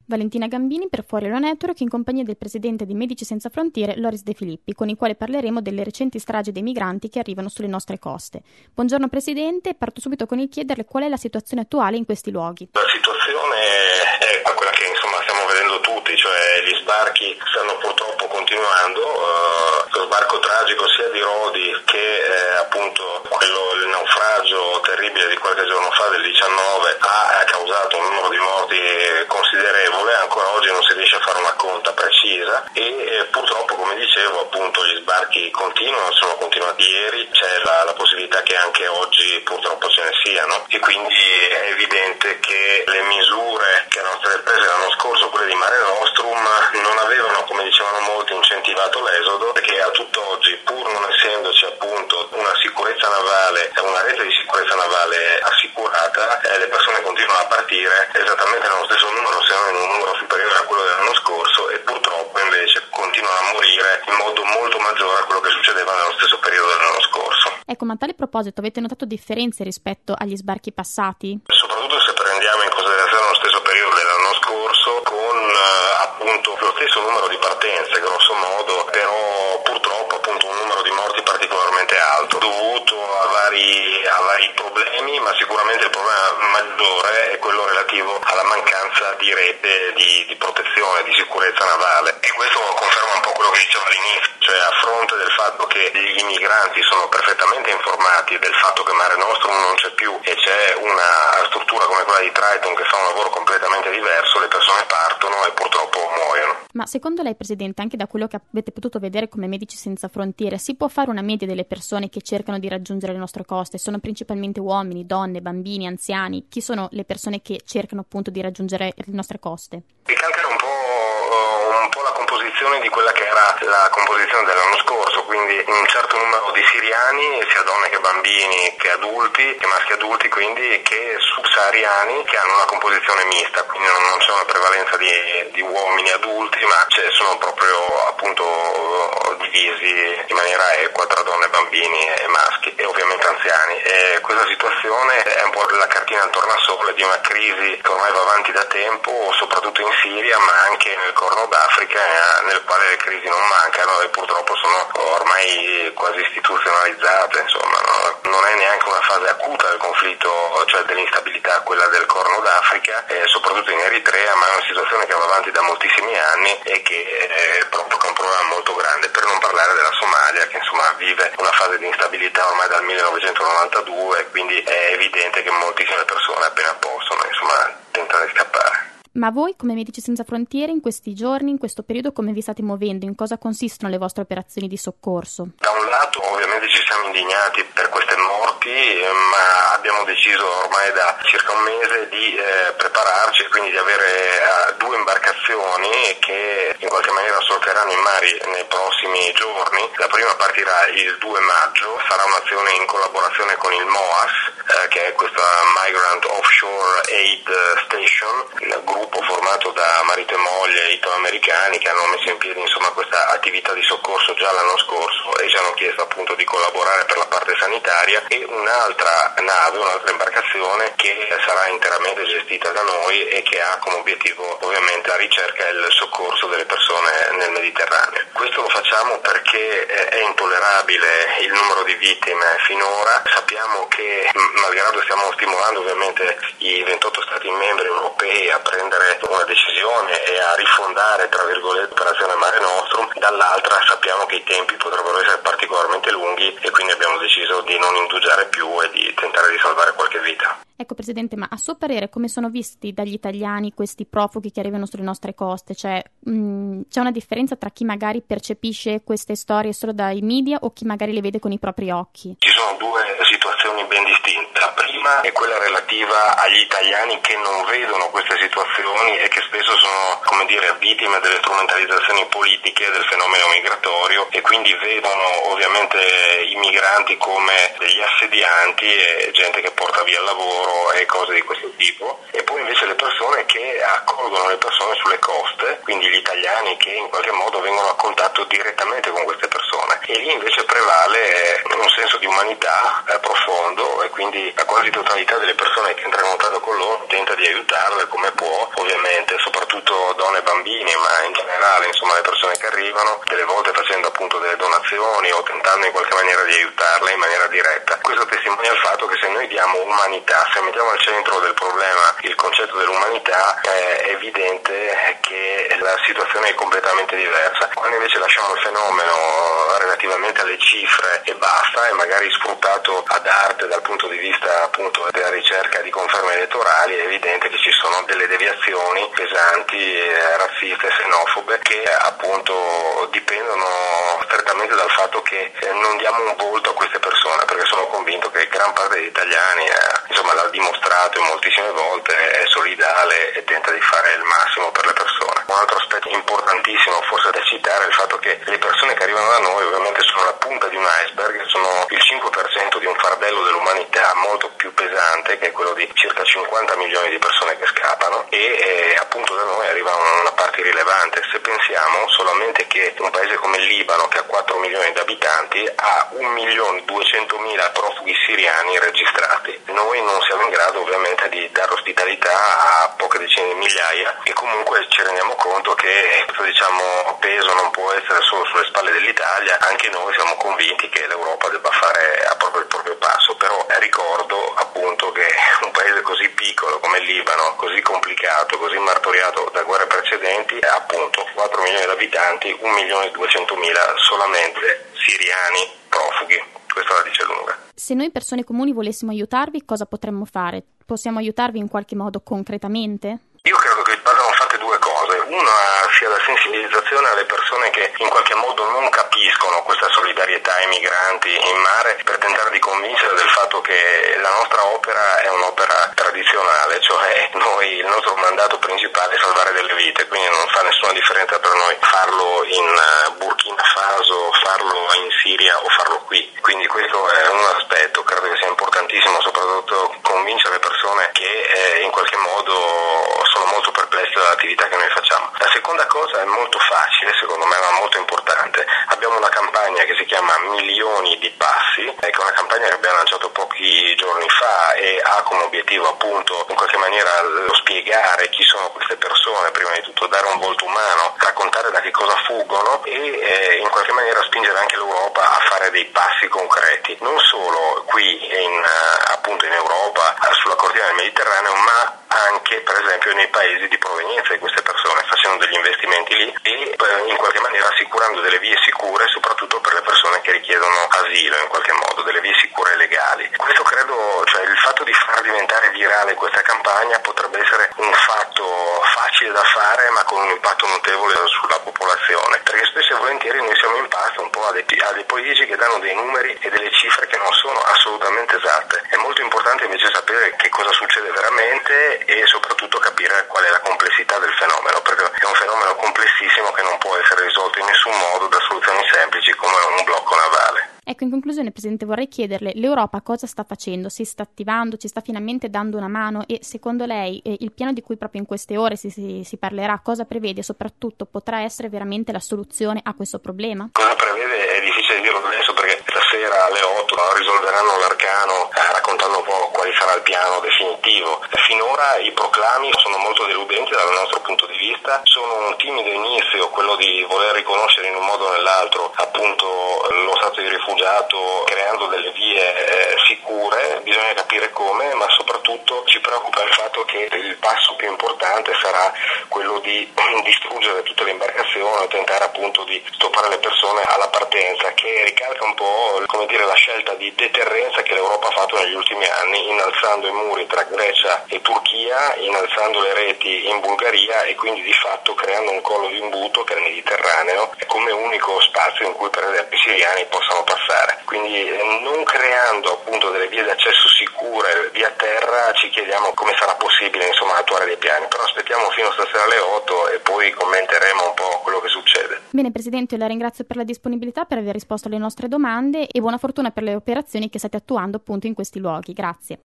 Valentina Gambini per Fuori Ora Network in compagnia del presidente di Medici Senza Frontiere, Loris De Filippi, con il quale parleremo delle recenti stragi dei migranti che arrivano sulle nostre coste. Buongiorno Presidente, parto subito con il chiederle qual è la situazione attuale in questi luoghi. La situazione è quella che stiamo vedendo tutti, cioè gli sbarchi stanno purtroppo continuando, lo sbarco tragico sia di Rodi che appunto il naufragio terribile di qualche giorno fa del 19 ha causato un numero di morti considerevole, ancora oggi non si riesce a fare una conta precisa e purtroppo, come dicevo, appunto gli sbarchi continuano, sono continuati ieri, c'è la possibilità che anche oggi purtroppo ce ne siano e quindi è evidente che le misure che erano state prese l'anno scorso, quelle di Mare Nostrum, non avevano, come dicevano molti, incentivato l'esodo, perché a tutt'oggi, pur non essendoci appunto una sicurezza navale, una rete di sicurezza navale assicurata, le persone continuano a partire esattamente nello stesso numero, se non in un numero superiore a quello dell'anno scorso, e purtroppo invece continuano a morire in modo molto maggiore a quello che succedeva nello stesso periodo dell'anno scorso. Ecco, ma a tale proposito avete notato differenze rispetto agli sbarchi passati? Soprattutto se prendiamo in considerazione lo stesso periodo dell'anno scorso, con appunto lo stesso numero di partenze, grosso modo, però purtroppo appunto un numero di morti particolarmente alto, dovuto a vari problemi, ma sicuramente il problema maggiore è quello relativo alla mancanza di rete di protezione, di sicurezza navale. E questo conferma un po' quello che dicevo all'inizio, cioè a fronte del fatto che gli migranti sono perfettamente informati del fatto che Mare Nostrum non c'è più e c'è una struttura come quella di Triton che fa un lavoro completamente diverso, le persone partono e purtroppo muoiono. Ma secondo lei, Presidente, anche da quello che avete potuto vedere come Medici Senza Frontiere, si può fare una media delle persone che cercano di raggiungere le nostre coste? Sono principalmente uomini, donne, bambini, anziani? Chi sono le persone che cercano appunto di raggiungere le nostre coste? Ricalcare un po' la composizione di quella che era la composizione dell'anno scorso, quindi un certo numero di siriani, sia donne che bambini, che adulti, che maschi adulti, quindi che subsahariani, che hanno una composizione mista, quindi non c'è una prevalenza di uomini adulti, ma sono proprio appunto divisi in maniera equa tra donne, bambini e maschi e ovviamente anziani. E questa situazione è un po' la cartina al tornasole di una crisi che ormai va avanti da tempo, soprattutto in Siria, ma anche nel Corno d'Africa, nel quale le crisi non mancano e purtroppo sono ormai quasi istituzionalizzate, insomma, no? Non è neanche una fase acuta del conflitto, cioè dell'instabilità, quella del Corno d'Africa, soprattutto in Eritrea, ma è una situazione che va avanti da moltissimi anni e che provoca un problema molto grande, per non parlare della Somalia, che insomma vive una fase di instabilità ormai dal 1992, quindi è evidente che moltissime persone appena possono, insomma, tentano di scappare. Ma voi, come Medici Senza Frontiere, in questi giorni, in questo periodo, come vi state muovendo? In cosa consistono le vostre operazioni di soccorso? Da un lato, ovviamente, ci siamo indignati per queste morti, ma abbiamo deciso ormai da circa un mese di prepararci e quindi di avere 2 imbarcazioni che in qualche maniera solcheranno i mari nei prossimi giorni. La prima partirà il 2 maggio, sarà un'azione in collaborazione con il MOAS, che è questa Migrant Offshore Aid Station, il gruppo formato da marito e moglie italo-americani che hanno messo in piedi insomma questa attività di soccorso già l'anno scorso e ci hanno chiesto appunto di collaborare per la parte sanitaria, e un'altra imbarcazione che sarà interamente gestita da noi e che ha come obiettivo ovviamente la ricerca e il soccorso delle persone nel Mediterraneo. Questo lo facciamo perché è intollerabile il numero di vittime finora. Sappiamo che malgrado stiamo stimolando ovviamente i 28 Stati membri europei a prendere una decisione e a rifondare tra virgolette l'operazione Mare Nostrum, dall'altra sappiamo che i tempi potrebbero essere particolarmente lunghi e quindi abbiamo deciso di non indugiare più e di tentare di salvare qualche vita. Ecco Presidente, ma a suo parere come sono visti dagli italiani questi profughi che arrivano sulle nostre coste? Cioè c'è una differenza tra chi magari percepisce queste storie solo dai media o chi magari le vede con i propri occhi? Ci sono 2 situazioni ben distinte. La prima è quella relativa agli italiani che non vedono queste situazioni e che spesso sono, come dire, vittime delle strumentalizzazioni politiche del fenomeno migratorio e quindi vedono ovviamente i migranti come degli assedianti e gente che porta via il lavoro e cose di questo tipo, e poi invece le persone che accolgono le persone sulle coste, quindi gli italiani che in qualche modo vengono a contatto direttamente con queste persone, e lì invece prevale un senso di umanità profondo e quindi la quasi totalità delle persone che entrano in contatto con loro tenta di aiutarle come può, ovviamente soprattutto arrivano, delle volte facendo appunto delle donazioni o tentando in qualche maniera di aiutarle in maniera diretta. Questo testimonia il fatto che se noi diamo umanità, se mettiamo al centro del problema il concetto dell'umanità, è evidente che la situazione è completamente diversa. Quando invece lasciamo il fenomeno relativamente alle cifre e basta, e magari sfruttato ad arte dal punto di vista appunto della ricerca di conferme elettorali, è evidente che ci sono delle deviazioni pesanti, razziste, xenofobe, che appunto dipendono strettamente dal fatto che non diamo un volto a queste persone, perché sono convinto che gran parte degli italiani l'ha dimostrato in moltissime volte, è solidale e tenta di fare il massimo per le persone. Un altro aspetto importantissimo forse da citare è il fatto che le persone che arrivano da noi ovviamente sono la punta di un iceberg, sono il 5% di un fardello dell'umanità molto più pesante, che è quello di circa 50 milioni di persone che scappano, e appunto da noi arriva una parte rilevante. Se pensiamo solamente che un paese come il Libano, che ha 4 milioni di abitanti, ha 1.200.000 profughi siriani registrati. Noi non siamo in grado ovviamente di dare ospitalità a poche decine di migliaia, e comunque ci rendiamo conto che questo peso non può essere solo sulle spalle dell'Italia. Anche noi siamo convinti che l'Europa debba fare proprio il proprio passo, però ricordo appunto che un paese così piccolo come il Libano, così complicato, così martoriato da guerre precedenti, ha appunto 4 milioni di abitanti, 1.200.000 solamente siriani profughi. Questo la dice lunga. Se noi persone comuni volessimo aiutarvi, cosa potremmo fare? Possiamo aiutarvi in qualche modo concretamente? Io credo che vadano fatte due cose. Una sia la sensibilizzazione alle persone che in qualche modo non capiscono questa solidarietà ai migranti in mare, per tentare di convincere del fatto che la nostra opera è un'opera tradizionale, cioè il nostro mandato principale è salvare delle vite, quindi non fa nessuna differenza per noi farlo in Burkina Faso, farlo in Siria o farlo qui. Quindi questo è un aspetto, credo che sia importantissimo, soprattutto convincere le persone che in qualche modo sono molto perplessi dall'attività che noi facciamo. La seconda cosa è molto facile, secondo me, ma molto importante. Abbiamo una campagna che si chiama Milioni di Passi, che è una campagna che abbiamo lanciato pochi giorni fa e ha come obiettivo appunto in qualche maniera lo spiegare chi sono queste persone, prima di tutto dare un volto umano, raccontare da che cosa fuggono e in qualche maniera spingere anche l'Europa a fare dei passi concreti, non solo qui appunto in Europa, sulla cortina del Mediterraneo, ma anche per esempio nei paesi di provenienza di queste persone, facendo degli investimenti lì e in qualche maniera assicurando delle vie sicure, soprattutto per le persone che richiedono asilo, in qualche modo, delle vie sicure e legali. Questo credo, il fatto di far diventare virale questa campagna potrebbe essere un fatto facile da fare, ma con un impatto notevole sulla popolazione, perché spesso e volentieri noi siamo in pasto un po' a dei politici che danno dei numeri e delle cifre che non sono assolutamente esatte. È molto importante invece sapere che cosa succede veramente e soprattutto capire qual è la complessità del fenomeno, perché è un fenomeno complessissimo che non può essere risolto in nessun modo da soluzioni semplici come un blocco navale. Ecco, in conclusione, Presidente, vorrei chiederle, l'Europa cosa sta facendo? Si sta attivando, ci sta finalmente dando una mano e secondo lei il piano di cui proprio in queste ore si parlerà, cosa prevede e soprattutto potrà essere veramente la soluzione a questo problema? Cosa prevede è difficile dirlo adesso, perché stasera alle 8 risolveranno l'arcano raccontando un po' quale sarà il piano definitivo. Finora i proclami sono molto deludenti dal nostro punto di vista, sono un timido inizio quello di voler riconoscere in un modo o nell'altro appunto lo stato di rifugiato, creando delle vie sicure. Bisogna capire come, ma soprattutto ci preoccupa il fatto che il passo più importante sarà quello di distruggere tutte le imbarcazioni o tentare appunto di stoppare le persone alla partenza, che ricalca un po' la scelta di deterrenza che l'Europa ha fatto negli ultimi anni, innalzando i muri tra Grecia e Turchia, innalzando le reti in Bulgaria e quindi di fatto creando un collo di imbuto che è il Mediterraneo come unico spazio in cui per esempio i siriani possano passare. Quindi non creando appunto delle vie d'accesso sicure via terra ci chiediamo come sarà possibile attuare dei piani, però aspettiamo fino stasera alle 8 e poi commenteremo un po' quello che succede. Bene Presidente, io la ringrazio per la disponibilità, per aver risposto alle nostre domande e buona fortuna per le operazioni che state attuando appunto in questi luoghi. Grazie.